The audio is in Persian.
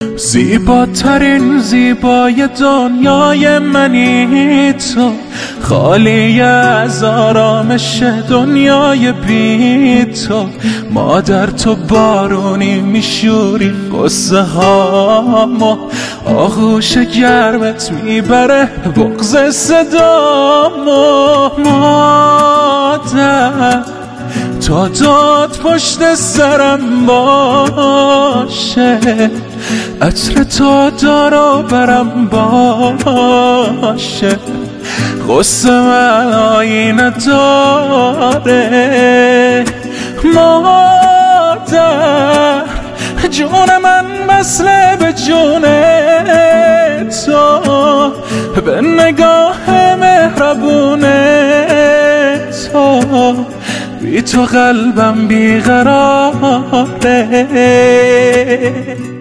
زیباترین زیبای دنیای منی تو، خالی از آرامش دنیای بی تو. مادر تو بارونی میشوری قصه هامو، آغوش گرمت میبره بغض صدامو. مادر تا داد پشت سرم باشه، عطر تا دارو برم باشه. غصه من آینه داره. مادر جون من مثل به جون تو، به نگاه مهربون تو. بی تو قلبم بیقراره.